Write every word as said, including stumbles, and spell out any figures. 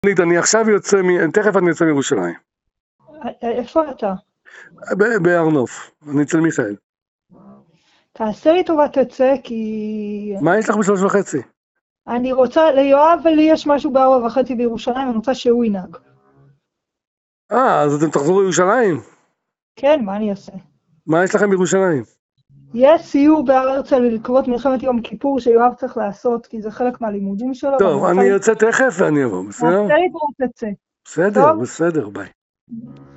אני עכשיו יוצא, תכף אני יוצא מירושלים. איפה אתה? בהר נוף, אני אצל מיכאל. תעשה לי טובה תצא, כי... מה יש לך בשלוש וחצי? אני רוצה, ליואב ולי יש משהו בארבע וחצי בירושלים, אני רוצה שהוא ינהג. אה, אז אתם תחזרו לירושלים? כן, מה אני אעשה? מה יש לכם בירושלים? יש סיור בהר הרצל לקראת מלחמת יום כיפור שיואב צריך לעשות, כי זה חלק מהלימודים שלו. טוב, אני יוצא תכף ואני אבוא, בסדר? תעשה לי טובה תצא. בסדר, בסדר, ביי.